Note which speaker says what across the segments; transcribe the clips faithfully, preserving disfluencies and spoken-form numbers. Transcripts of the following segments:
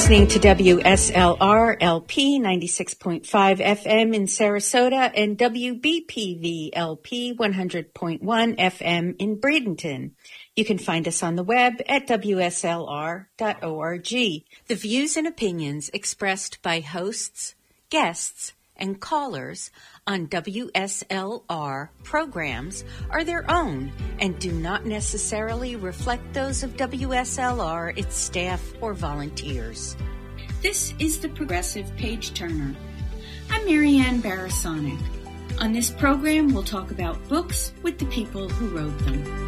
Speaker 1: listening to W S L R L P ninety-six point five F M in Sarasota and W B P V L P one hundred point one F M in Bradenton. You can find us on the web at W S L R dot org. The views and opinions expressed by hosts, guests, and callers on W S L R programs are their own and do not necessarily reflect those of W S L R, its staff, or volunteers.
Speaker 2: This is the Progressive Page Turner. I'm Marianne Barasonic. On this program, we'll talk about books with the people who wrote them.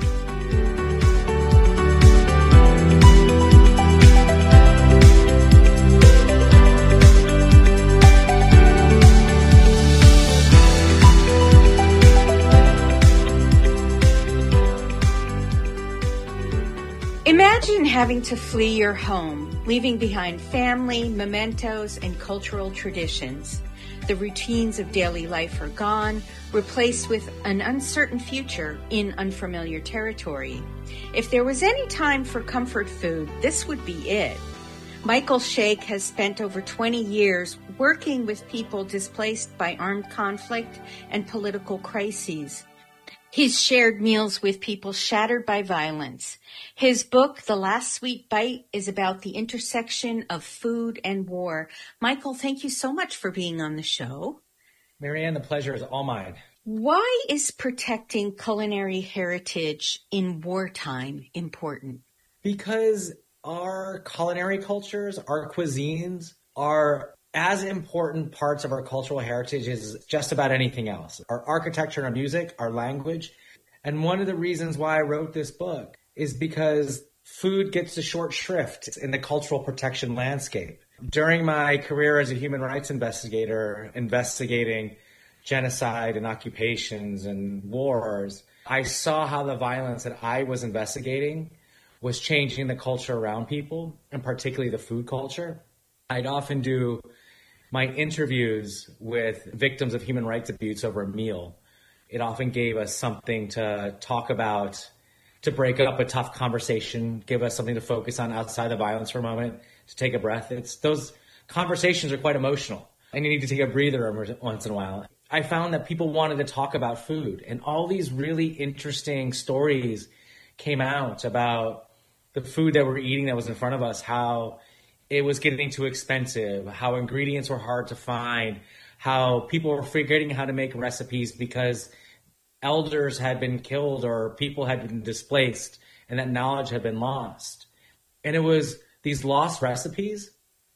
Speaker 1: Imagine having to flee your home, leaving behind family, mementos, and cultural traditions. The routines of daily life are gone, replaced with an uncertain future in unfamiliar territory. If there was any time for comfort food, this would be it. Michael Shake has spent over twenty years working with people displaced by armed conflict and political crises. He's shared meals with people shattered by violence. His book, The Last Sweet Bite, is about the intersection of food and war. Michael, thank you so much for being on the show.
Speaker 3: Marianne, the pleasure is all mine.
Speaker 1: Why is protecting culinary heritage in wartime important?
Speaker 3: Because our culinary cultures, our cuisines, are as important parts of our cultural heritage as just about anything else. Our architecture and our music, our language. And one of the reasons why I wrote this book is because food gets a short shrift in the cultural protection landscape. During my career as a human rights investigator, investigating genocide and occupations and wars, I saw how the violence that I was investigating was changing the culture around people, and particularly the food culture. I'd often do my interviews with victims of human rights abuse over a meal. It often gave us something to talk about, to break up a tough conversation, give us something to focus on outside the violence for a moment, to take a breath. It's those conversations are quite emotional, and you need to take a breather every once in a while. I found that people wanted to talk about food, and all these really interesting stories came out about the food that we're eating that was in front of us, how it was getting too expensive, how ingredients were hard to find, how people were forgetting how to make recipes because elders had been killed or people had been displaced and that knowledge had been lost. And it was these lost recipes,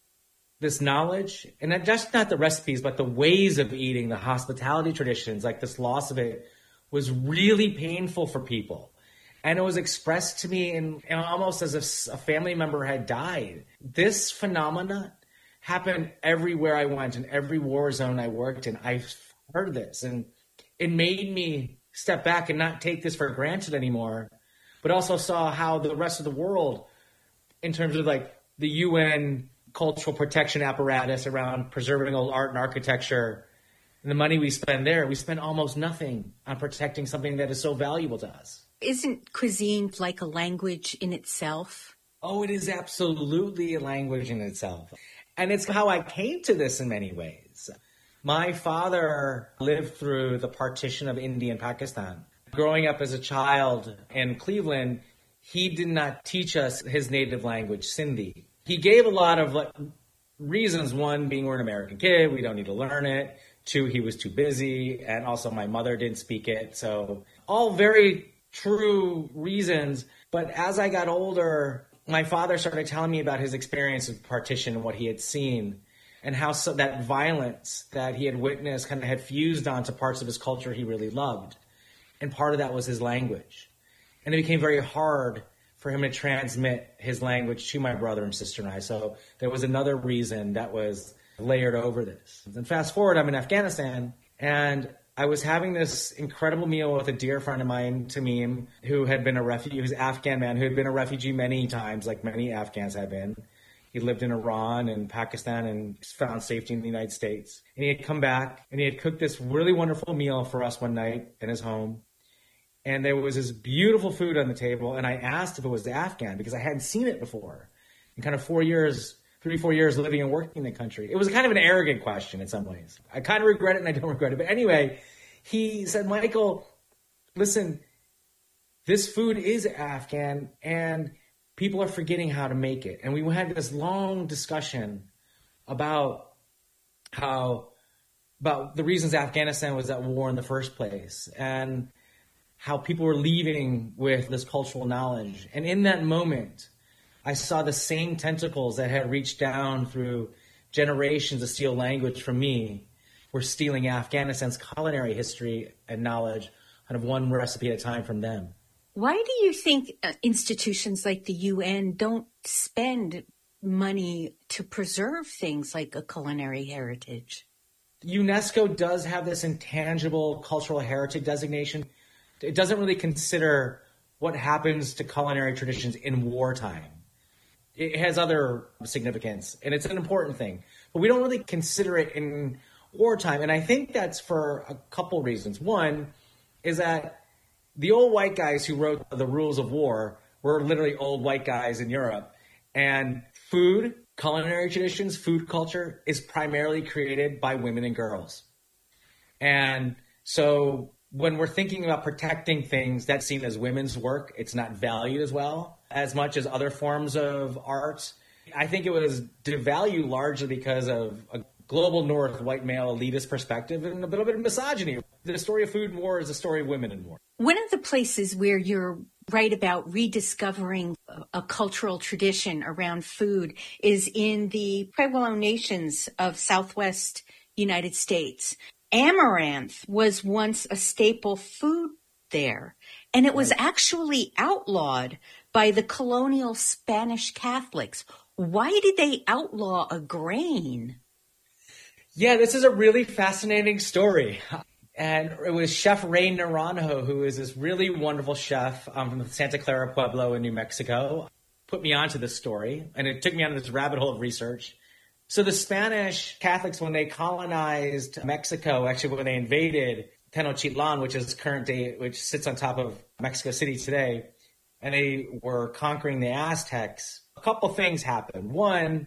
Speaker 3: this knowledge, and not just not the recipes, but the ways of eating, the hospitality traditions, like this loss of it was really painful for people. And it was expressed to me in, in almost as if a family member had died. This phenomena happened everywhere I went, in every war zone I worked in. I heard this, and it made me step back and not take this for granted anymore, but also saw how the rest of the world, in terms of like the U N cultural protection apparatus around preserving old art and architecture, and the money we spend there, we spend almost nothing on protecting something that is so valuable to us.
Speaker 1: Isn't cuisine like a language in itself?
Speaker 3: Oh, it is absolutely a language in itself. And it's how I came to this in many ways. My father lived through the partition of India and Pakistan. Growing up as a child in Cleveland, he did not teach us his native language, Sindhi. He gave a lot of like, reasons. One being we're an American kid, we don't need to learn it. Two, he was too busy. And also my mother didn't speak it. So all very true reasons. But as I got older, my father started telling me about his experience of partition and what he had seen, and how so that violence that he had witnessed kind of had fused onto parts of his culture he really loved. And part of that was his language. And it became very hard for him to transmit his language to my brother and sister and I. So there was another reason that was layered over this. And fast forward, I'm in Afghanistan, and I was having this incredible meal with a dear friend of mine, Tamim, who had been a refugee, who's an Afghan man, who had been a refugee many times, like many Afghans have been. He lived in Iran and Pakistan and found safety in the United States. And he had come back, and he had cooked this really wonderful meal for us one night in his home. And there was this beautiful food on the table, and I asked if it was Afghan because I hadn't seen it before. In kind of four years three, four years living and working in the country. It was kind of an arrogant question in some ways. I kind of regret it and I don't regret it. But anyway, he said, Michael, listen, this food is Afghan and people are forgetting how to make it. And we had this long discussion about how, about the reasons Afghanistan was at war in the first place and how people were leaving with this cultural knowledge. And in that moment, I saw the same tentacles that had reached down through generations to steal language from me were stealing Afghanistan's culinary history and knowledge kind of one recipe at a time from them.
Speaker 1: Why do you think uh, institutions like the U N don't spend money to preserve things like a culinary heritage?
Speaker 3: UNESCO does have this intangible cultural heritage designation. It doesn't really consider what happens to culinary traditions in wartime. It has other significance, and it's an important thing. But we don't really consider it in wartime. And I think that's for a couple reasons. One is that the old white guys who wrote the rules of war were literally old white guys in Europe. And food, culinary traditions, food culture is primarily created by women and girls. And so when we're thinking about protecting things that's seen as women's work, it's not valued as well as much as other forms of art. I think it was devalued largely because of a global North white male elitist perspective and a little bit of misogyny. The story of food and war is a story of women in war.
Speaker 1: One of the places where you're right about rediscovering a cultural tradition around food is in the Pueblo nations of Southwest United States. Amaranth was once a staple food there, and it was actually outlawed by the colonial Spanish Catholics. Why did they outlaw a grain?
Speaker 3: Yeah, this is a really fascinating story. And it was Chef Ray Naranjo, who is this really wonderful chef um, from Santa Clara Pueblo in New Mexico, put me onto this story. And it took me on this rabbit hole of research. So the Spanish Catholics, when they colonized Mexico, actually when they invaded Tenochtitlan, which is current day, which sits on top of Mexico City today, and they were conquering the Aztecs, a couple things happened. One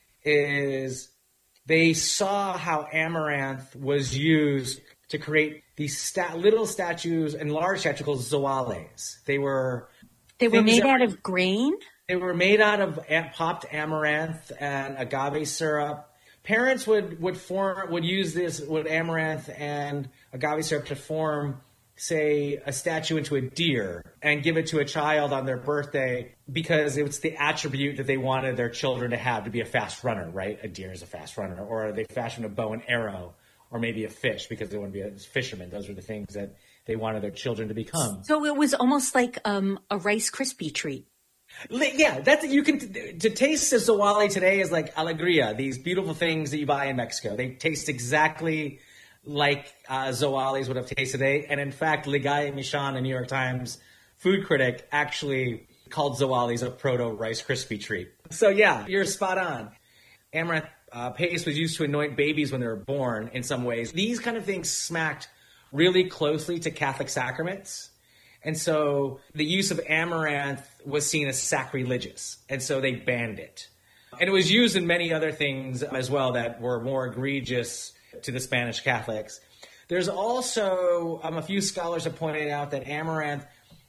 Speaker 3: is they saw how amaranth was used to create these stat- little statues and large statues called zoales. They were
Speaker 1: they were made
Speaker 3: that,
Speaker 1: out of grain?
Speaker 3: They were made out of popped amaranth and agave syrup. Parents would would form would use this would amaranth and agave syrup to form, say, a statue into a deer and give it to a child on their birthday because it was the attribute that they wanted their children to have to be a fast runner, right? A deer is a fast runner. Or they fashioned a bow and arrow, or maybe a fish because they want to be a fisherman. Those were the things that they wanted their children to become.
Speaker 1: So it was almost like um, a Rice Krispie treat.
Speaker 3: Yeah, that's you can to taste the zoale today is like alegría, these beautiful things that you buy in Mexico. They taste exactly like uh, zoales would have tasted today. And in fact, Ligaya Michan, a New York Times food critic, actually called zoales a proto Rice Krispie treat. So yeah, you're spot on. Amaranth uh, paste was used to anoint babies when they were born in some ways. These kind of things smacked really closely to Catholic sacraments. And so the use of amaranth was seen as sacrilegious. And so they banned it. And it was used in many other things as well that were more egregious to the Spanish Catholics. There's also um, a few scholars have pointed out that amaranth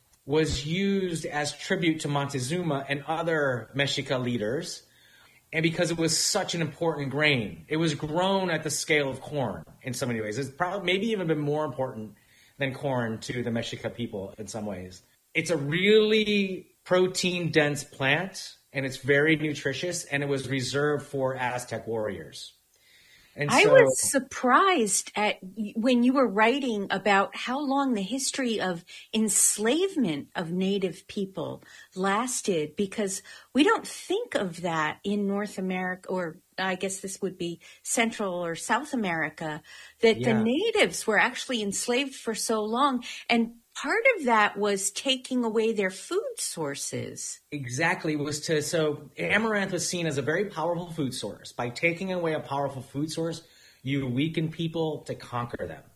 Speaker 3: was used as tribute to Montezuma and other Mexica leaders. And because it was such an important grain, it was grown at the scale of corn in so many ways. It's probably maybe even been more important than corn to the Mexica people in some ways. It's a really protein-dense plant, and it's very nutritious, and it was reserved for Aztec warriors. And
Speaker 1: I
Speaker 3: so,
Speaker 1: was surprised at when you were writing about how long the history of enslavement of Native people lasted, because we don't think of that in North America, or I guess this would be Central or South America, that
Speaker 3: yeah.
Speaker 1: the natives were actually enslaved for so long. And part of that was taking away their food sources.
Speaker 3: Exactly. Was to so amaranth was seen as a very powerful food source. By taking away a powerful food source, you weaken people to conquer them.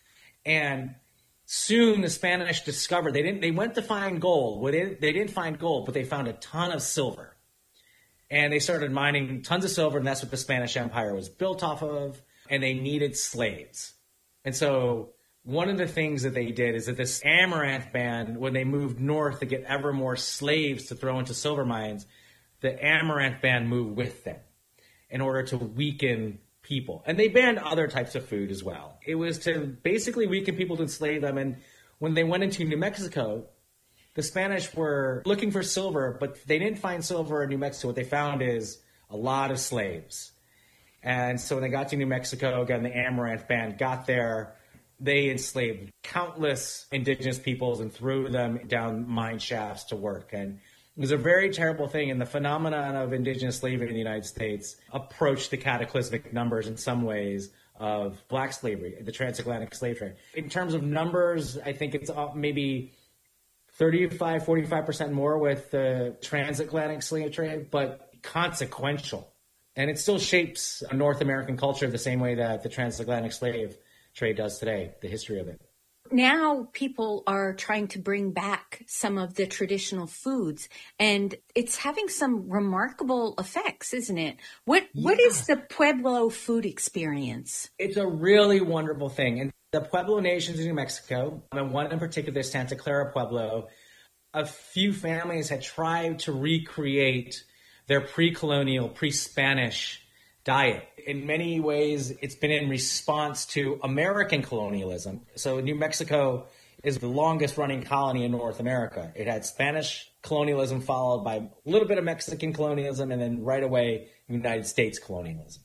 Speaker 3: And soon the Spanish discovered they didn't. They went to find gold. They didn't find gold, but they found a ton of silver. And they started mining tons of silver, and that's what the Spanish Empire was built off of. And they needed slaves. And so one of the things that they did is that this Amaranth Band, when they moved north to get ever more slaves to throw into silver mines, the Amaranth Band moved with them in order to weaken people. And they banned other types of food as well. It was to basically weaken people to enslave them. And when they went into New Mexico, the Spanish were looking for silver, but they didn't find silver in New Mexico. What they found is a lot of slaves. And so when they got to New Mexico, again, the Amaranth Band got there. They enslaved countless indigenous peoples and threw them down mine shafts to work. And it was a very terrible thing. And the phenomenon of indigenous slavery in the United States approached the cataclysmic numbers in some ways of black slavery, the transatlantic slave trade. In terms of numbers, I think it's maybe thirty-five, forty-five percent more with the transatlantic slave trade, but consequential. And it still shapes North American culture the same way that the transatlantic slave trade does today, the history of it.
Speaker 1: Now people are trying to bring back some of the traditional foods, and it's having some remarkable effects, isn't it? What yeah. What is the Pueblo food experience?
Speaker 3: It's a really wonderful thing. And the Pueblo nations in New Mexico, and one in particular, Santa Clara Pueblo, a few families had tried to recreate their pre-colonial, pre-Spanish diet. In many ways, it's been in response to American colonialism. So New Mexico is the longest running colony in North America. It had Spanish colonialism followed by a little bit of Mexican colonialism, and then right away, United States colonialism.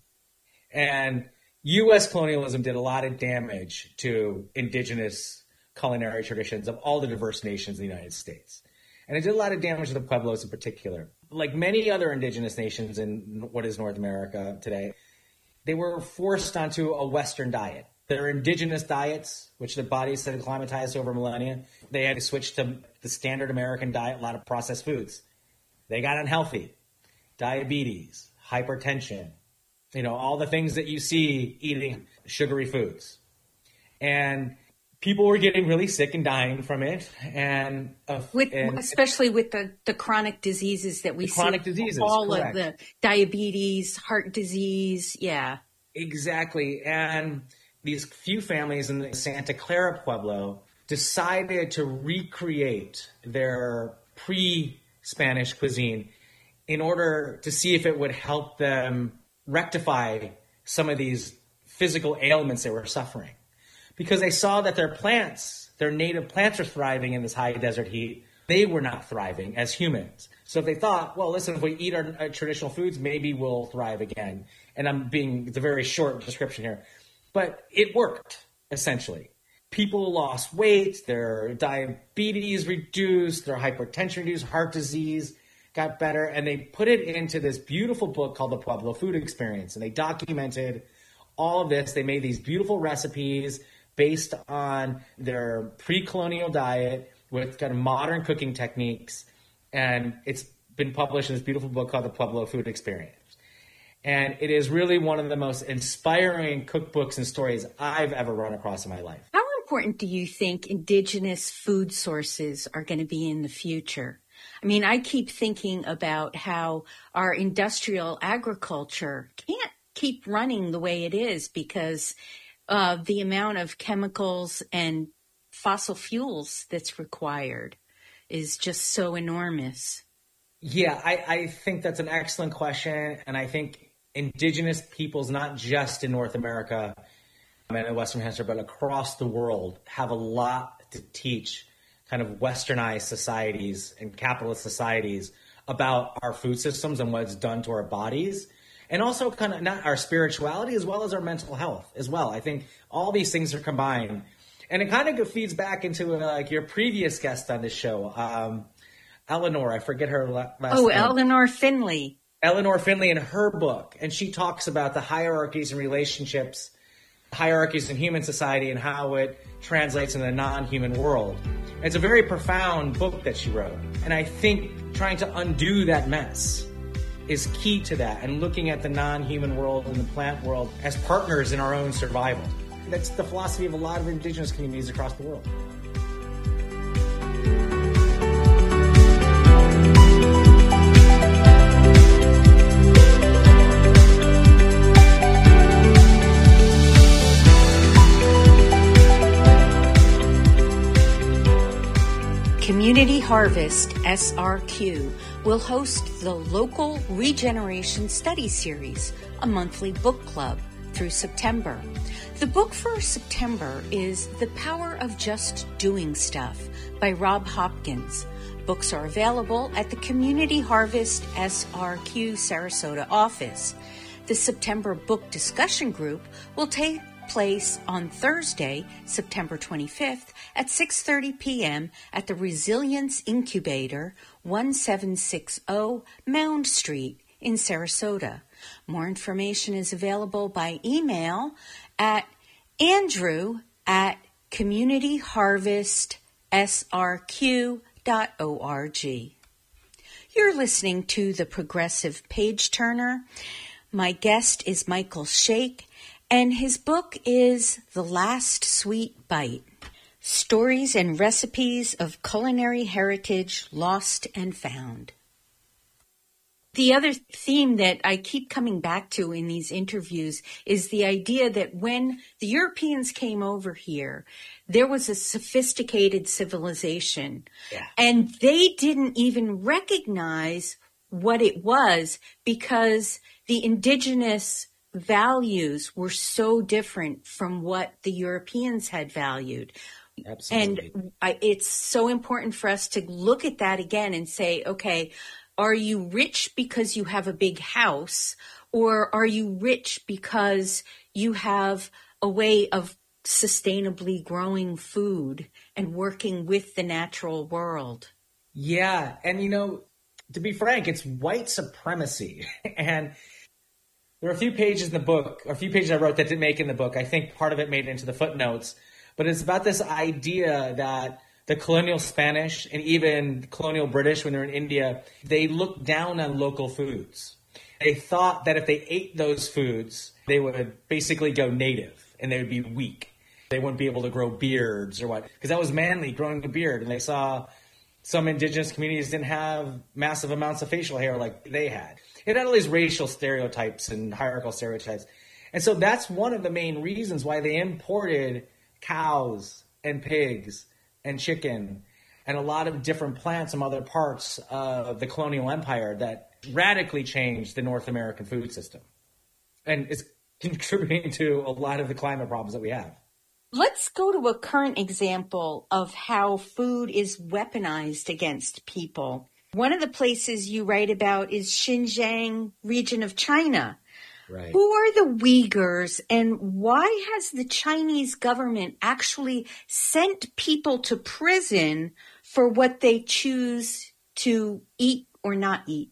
Speaker 3: And U S colonialism did a lot of damage to indigenous culinary traditions of all the diverse nations in the United States. And it did a lot of damage to the Pueblos in particular. Like many other indigenous nations in what is North America today, they were forced onto a Western diet. Their indigenous diets, which their bodies had acclimatized over millennia, they had to switch to the standard American diet, a lot of processed foods. They got unhealthy. Diabetes, hypertension, you know, all the things that you see eating sugary foods. And people were getting really sick and dying from it. And, uh,
Speaker 1: with,
Speaker 3: and
Speaker 1: especially with the, the chronic diseases that we see.
Speaker 3: Chronic diseases,
Speaker 1: all
Speaker 3: correct.
Speaker 1: Of the diabetes, heart disease, yeah.
Speaker 3: Exactly. And these few families in the Santa Clara Pueblo decided to recreate their pre-Spanish cuisine in order to see if it would help them rectify some of these physical ailments they were suffering. Because they saw that their plants, their native plants were thriving in this high desert heat. They were not thriving as humans. So if they thought, well, listen, if we eat our, our traditional foods, maybe we'll thrive again. And I'm being, it's a very short description here. But it worked, essentially. People lost weight, their diabetes reduced, their hypertension reduced, heart disease got better. And they put it into this beautiful book called The Pueblo Food Experience. And they documented all of this. They made these beautiful recipes based on their pre-colonial diet with kind of modern cooking techniques. And it's been published in this beautiful book called The Pueblo Food Experience. And it is really one of the most inspiring cookbooks and stories I've ever run across in my life.
Speaker 1: How important do you think indigenous food sources are going to be in the future? I mean, I keep thinking about how our industrial agriculture can't keep running the way it is because of the amount of chemicals and fossil fuels that's required is just so enormous.
Speaker 3: Yeah, I, I think that's an excellent question. And I think indigenous peoples, not just in North America and in the Western Hemisphere, but across the world, have a lot to teach kind of westernized societies and capitalist societies about our food systems and what it's done to our bodies. And also kind of not our spirituality as well as our mental health as well. I think all these things are combined. And it kind of feeds back into uh, like your previous guest on this show, um, Eleanor, I forget her last
Speaker 1: oh,
Speaker 3: name.
Speaker 1: Oh, Eleanor Finley.
Speaker 3: Eleanor Finley in her book. And she talks about the hierarchies and relationships, hierarchies in human society and how it translates in the non-human world. And it's a very profound book that she wrote. And I think trying to undo that mess is key to that, and looking at the non-human world and the plant world as partners in our own survival. That's the philosophy of a lot of indigenous communities across the world.
Speaker 1: Harvest, S R Q, will host the Local Regeneration Study Series, a monthly book club, through September. The book for September is The Power of Just Doing Stuff by Rob Hopkins. Books are available at the Community Harvest S R Q Sarasota office. The September book discussion group will take place on Thursday, September twenty-fifth at six thirty p.m. at the Resilience Incubator, seventeen sixty Mound Street in Sarasota. More information is available by email at andrew at community harvest s r q dot org. You're listening to The Progressive Page Turner. My guest is Michael Shake, and his book is The Last Sweet Bite, Stories and Recipes of Culinary Heritage Lost and Found. The other theme that I keep coming back to in these interviews is the idea that when the Europeans came over here, there was a sophisticated civilization, yeah. and they didn't even recognize what it was because the indigenous values were so different from what the Europeans had valued.
Speaker 3: Absolutely.
Speaker 1: And I, it's so important for us to look at that again and say, okay, are you rich because you have a big house, or are you rich because you have a way of sustainably growing food and working with the natural world?
Speaker 3: Yeah. And, you know, to be frank, it's white supremacy. And there are a few pages in the book, or a few pages I wrote that didn't make in the book. I think part of it made it into the footnotes. But it's about this idea that the colonial Spanish and even colonial British, when they're in India, they looked down on local foods. They thought that if they ate those foods, they would basically go native and they would be weak. They wouldn't be able to grow beards or what, because that was manly, growing a beard. And they saw some indigenous communities didn't have massive amounts of facial hair like they had. It had all these racial stereotypes and hierarchical stereotypes. And so that's one of the main reasons why they imported cows and pigs and chicken and a lot of different plants from other parts of the colonial empire that radically changed the North American food system and is contributing to a lot of the climate problems that we have.
Speaker 1: Let's go to a current example of how food is weaponized against people. One of the places you write about is Xinjiang region of China.
Speaker 3: Right.
Speaker 1: Who are the Uyghurs, and why has the Chinese government actually sent people to prison for what they choose to eat or not eat?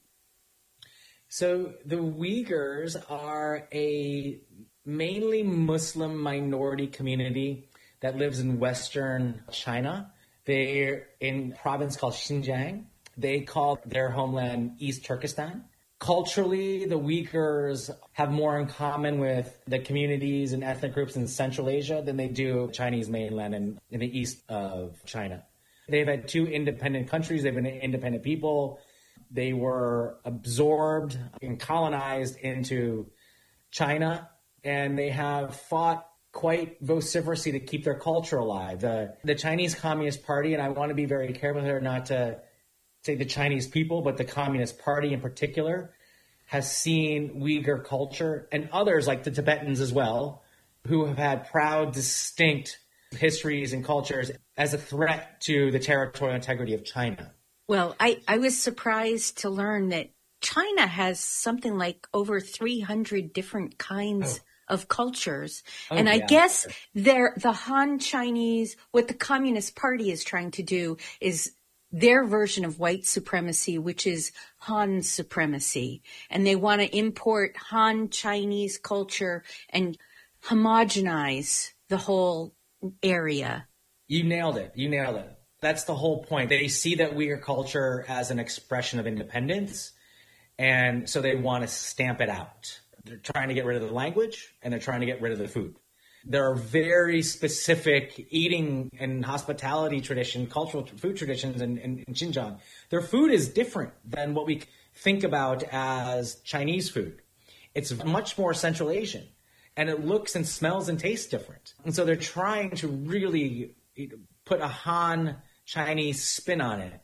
Speaker 3: So the Uyghurs are a mainly Muslim minority community that lives in Western China. They're in a province called Xinjiang. They call their homeland East Turkestan. Culturally, the Uyghurs have more in common with the communities and ethnic groups in Central Asia than they do Chinese mainland and in the east of China. They've had two independent countries. They've been independent people. They were absorbed and colonized into China, and they have fought quite vociferously to keep their culture alive. The, the Chinese Communist Party, and I want to be very careful here not to say the Chinese people, but the Communist Party in particular, has seen Uyghur culture and others like the Tibetans as well, who have had proud, distinct histories and cultures as a threat to the territorial integrity of China.
Speaker 1: Well, I, I was surprised to learn that China has something like over three hundred different kinds oh. of cultures. Oh, and I yeah. guess they're, the Han Chinese, what the Communist Party is trying to do is their version of white supremacy, which is Han supremacy. And they want to import Han Chinese culture and homogenize the whole area.
Speaker 3: You nailed it. You nailed it. That's the whole point. They see that Uyghur culture as an expression of independence, and so they want to stamp it out. They're trying to get rid of the language, and they're trying to get rid of the food. There are very specific eating and hospitality tradition, cultural food traditions in, in, in Xinjiang. Their food is different than what we think about as Chinese food. It's much more Central Asian, and it looks and smells and tastes different. And so they're trying to really put a Han Chinese spin on it.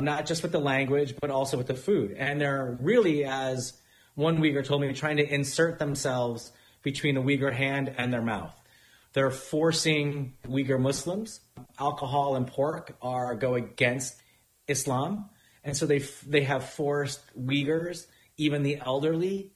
Speaker 3: not just with the language, but also with the food. And they're really, as one Uyghur told me, trying to insert themselves between the Uyghur hand and their mouth. They're forcing Uyghur Muslims. Alcohol and pork are go against Islam. And so they they have forced Uyghurs, even the elderly,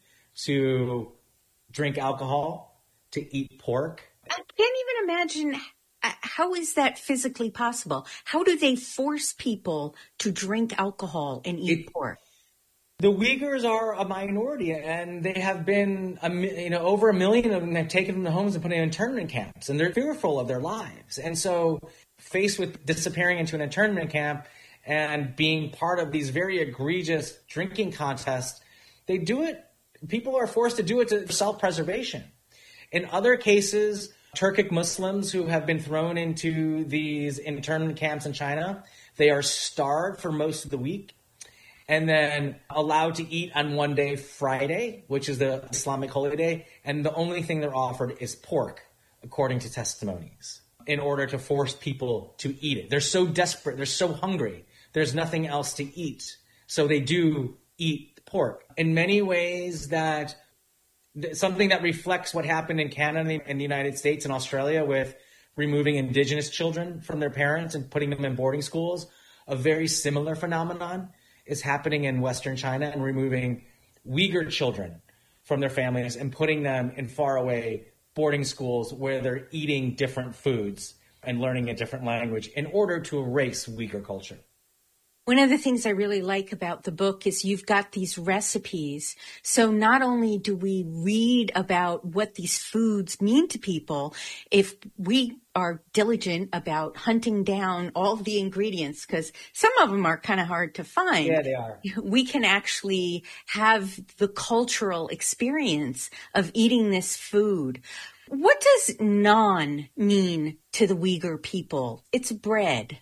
Speaker 3: to drink alcohol, to eat pork.
Speaker 1: I can't even imagine, how is that physically possible? How do they force people to drink alcohol and eat it, pork?
Speaker 3: The Uyghurs are a minority, and they have been, a, you know, over a million of them have taken them to homes and put them in internment camps, and they're fearful of their lives. And so, faced with disappearing into an internment camp and being part of these very egregious drinking contests, they do it. People are forced to do it to self-preservation. In other cases, Turkic Muslims who have been thrown into these internment camps in China, they are starved for most of the week, and then allowed to eat on one day, Friday, which is the Islamic holy day, and the only thing they're offered is pork, according to testimonies, in order to force people to eat it. They're so desperate, they're so hungry, there's nothing else to eat, so they do eat pork. In many ways, that something that reflects what happened in Canada and the United States and Australia with removing indigenous children from their parents and putting them in boarding schools, a very similar phenomenon is happening in Western China, and removing Uyghur children from their families and putting them in faraway boarding schools where they're eating different foods and learning a different language in order to erase Uyghur culture.
Speaker 1: One of the things I really like about the book is you've got these recipes. So not only do we read about what these foods mean to people, if we are diligent about hunting down all the ingredients, because some of them are kind of hard to find.
Speaker 3: Yeah, they are.
Speaker 1: We can actually have the cultural experience of eating this food. What does naan mean to the Uyghur people? It's bread.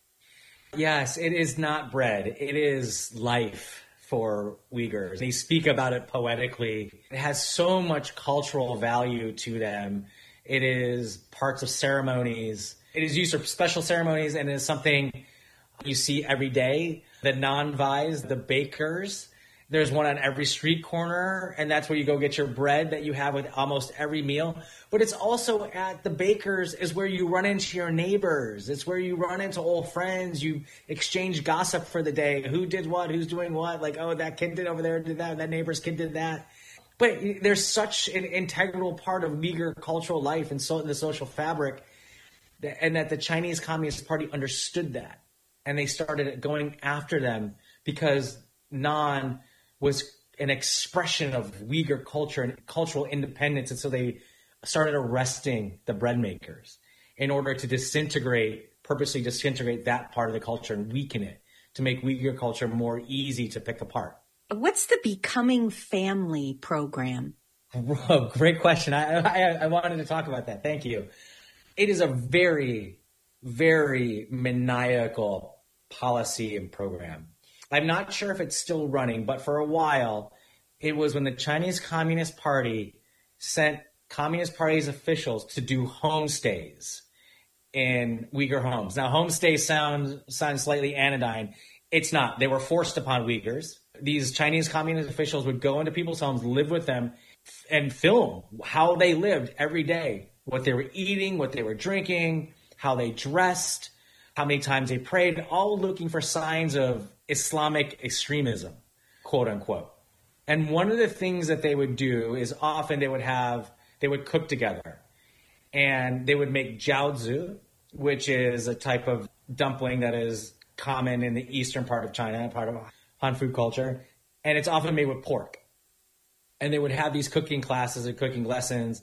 Speaker 3: Yes, it is not bread. It is life for Uyghurs. They speak about it poetically. It has so much cultural value to them. It is parts of ceremonies. It is used for special ceremonies, and it is something you see every day. The non-Vais, the bakers, there's one on every street corner, and that's where you go get your bread that you have with almost every meal. But it's also at the bakers is where you run into your neighbors. It's where you run into old friends. You exchange gossip for the day. Who did what? Who's doing what? Like, oh, that kid did over there, did that. That neighbor's kid did that. But there's such an integral part of Uyghur cultural life and so in the social fabric, that, and that the Chinese Communist Party understood that. And they started going after them because naan was an expression of Uyghur culture and cultural independence. And so they started arresting the bread makers in order to disintegrate, purposely disintegrate that part of the culture and weaken it to make Uyghur culture more easy to pick apart.
Speaker 1: What's the Becoming Family program?
Speaker 3: Oh, great question. I, I, I wanted to talk about that. Thank you. It is a very, very maniacal policy and program. I'm not sure if it's still running, but for a while, it was when the Chinese Communist Party sent Communist Party's officials to do homestays in Uyghur homes. Now, homestays sound, sound slightly anodyne. It's not. They were forced upon Uyghurs. These Chinese Communist officials would go into people's homes, live with them, and film how they lived every day, what they were eating, what they were drinking, how they dressed, how many times they prayed, all looking for signs of Islamic extremism, quote unquote. And one of the things that they would do is often they would have, they would cook together and they would make jiaozi, which is a type of dumpling that is common in the eastern part of China, part of Han food culture. And it's often made with pork. And they would have these cooking classes and cooking lessons.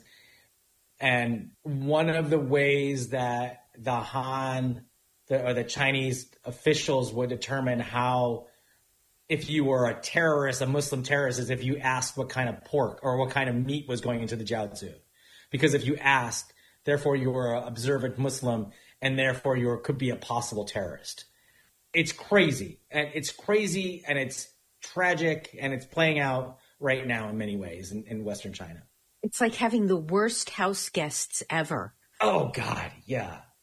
Speaker 3: And one of the ways that the Han The, or the Chinese officials would determine how, if you were a terrorist, a Muslim terrorist, is if you asked what kind of pork or what kind of meat was going into the jiaozi. Because if you asked, therefore you were an observant Muslim, and therefore you could be a possible terrorist. It's crazy. And it's crazy, and it's tragic, and it's playing out right now in many ways in, in Western China.
Speaker 1: It's like having the worst house guests ever.
Speaker 3: Oh, God, yeah.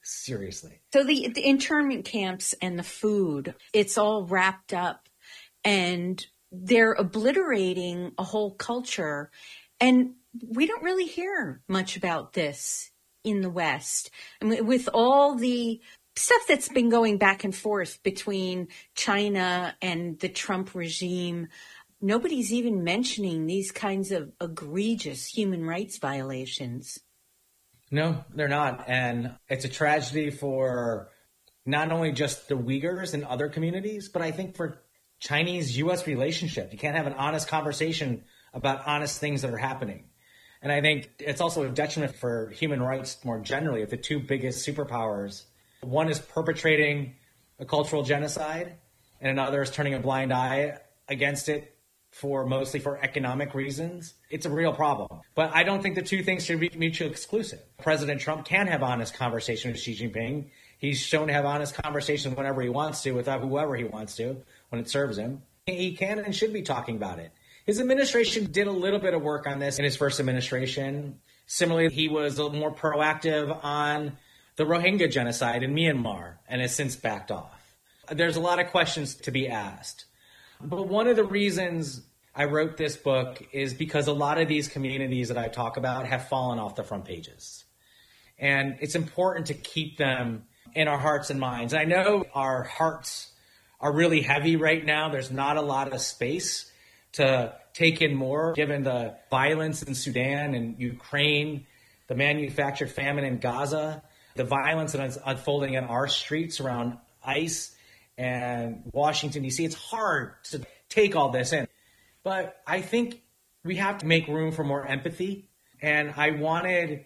Speaker 3: Seriously.
Speaker 1: So the, the internment camps and the food, it's all wrapped up, and they're obliterating a whole culture. And we don't really hear much about this in the West. I mean, with all the stuff that's been going back and forth between China and the Trump regime, nobody's even mentioning these kinds of egregious human rights violations.
Speaker 3: No, they're not. And it's a tragedy for not only just the Uyghurs and other communities, but I think for Chinese-U S relationship. You can't have an honest conversation about honest things that are happening. And I think it's also a detriment for human rights more generally. If the two biggest superpowers, one is perpetrating a cultural genocide and another is turning a blind eye against it for mostly for economic reasons, it's a real problem. But I don't think the two things should be mutually exclusive. President Trump can have honest conversation with Xi Jinping. He's shown to have honest conversations whenever he wants to, with whoever he wants to, when it serves him. He can and should be talking about it. His administration did a little bit of work on this in his first administration. Similarly, he was a little more proactive on the Rohingya genocide in Myanmar and has since backed off. There's a lot of questions to be asked. But one of the reasons I wrote this book is because a lot of these communities that I talk about have fallen off the front pages. And it's important to keep them in our hearts and minds. I know our hearts are really heavy right now. There's not a lot of space to take in more, given the violence in Sudan and Ukraine, the manufactured famine in Gaza, the violence that is unfolding in our streets around ICE and Washington, D C. It's hard to take all this in. But I think we have to make room for more empathy. And I wanted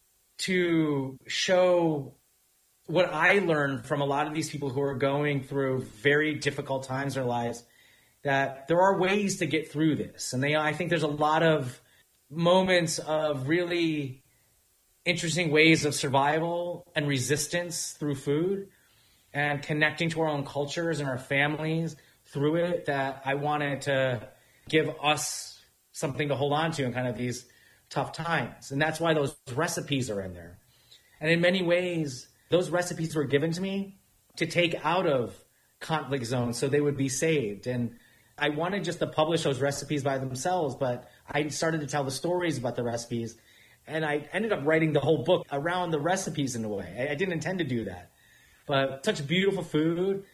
Speaker 3: to show what I learned from a lot of these people who are going through very difficult times in their lives, that there are ways to get through this. And they, I think there's a lot of moments of really interesting ways of survival and resistance through food and connecting to our own cultures and our families through it, that I wanted to give us something to hold on to in kind of these tough times. And that's why those recipes are in there. And in many ways, those recipes were given to me to take out of conflict zones so they would be saved. And I wanted just to publish those recipes by themselves, but I started to tell the stories about the recipes. And I ended up writing the whole book around the recipes in a way. I, I didn't intend to do that. But such beautiful food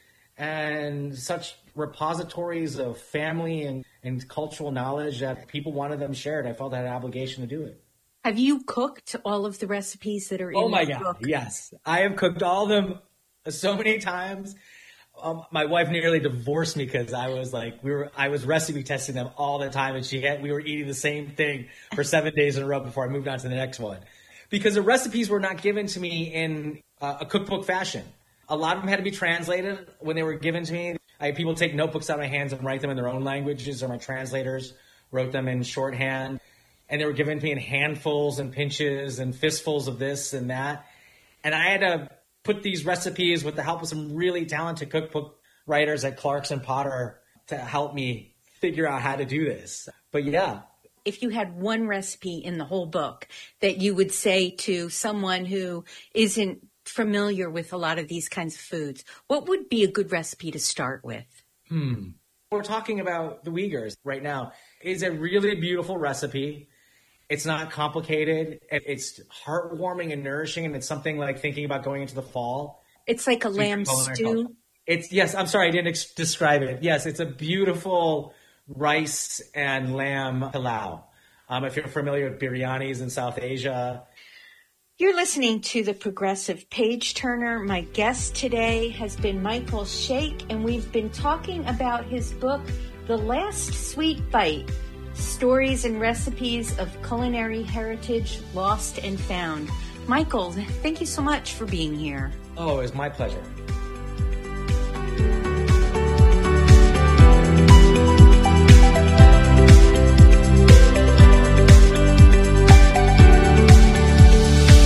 Speaker 3: and such repositories of family and, and cultural knowledge that people wanted them shared. I felt I had an obligation to do it.
Speaker 1: Have you cooked all of the recipes that are in
Speaker 3: oh my
Speaker 1: the
Speaker 3: God,
Speaker 1: book?
Speaker 3: Yes. I have cooked all of them so many times. Um, my wife nearly divorced me because I was like, we were, I was recipe testing them all the time, and she had, we were eating the same thing for seven days in a row before I moved on to the next one, because the recipes were not given to me in uh, a cookbook fashion. A lot of them had to be translated when they were given to me. I had people take notebooks out of my hands and write them in their own languages, or my translators wrote them in shorthand. And they were given to me in handfuls and pinches and fistfuls of this and that. And I had to put these recipes with the help of some really talented cookbook writers at Clarkson Potter to help me figure out how to do this. But yeah.
Speaker 1: If you had one recipe in the whole book that you would say to someone who isn't familiar with a lot of these kinds of foods, what would be a good recipe to start with?
Speaker 3: Hmm. We're talking about the Uyghurs right now. It's a really beautiful recipe. It's not complicated. It's heartwarming and nourishing, and it's something like thinking about going into the fall.
Speaker 1: It's like a lamb stew.
Speaker 3: It's yes. I'm sorry, I didn't ex- describe it. Yes, it's a beautiful rice and lamb pilau. Um, if you're familiar with biryanis in South Asia.
Speaker 1: You're listening to The Progressive Page Turner. My guest today has been Michael Shake, and we've been talking about his book, The Last Sweet Bite, Stories and Recipes of Culinary Heritage Lost and Found. Michael, thank you so much for being here.
Speaker 3: Oh, it was my pleasure.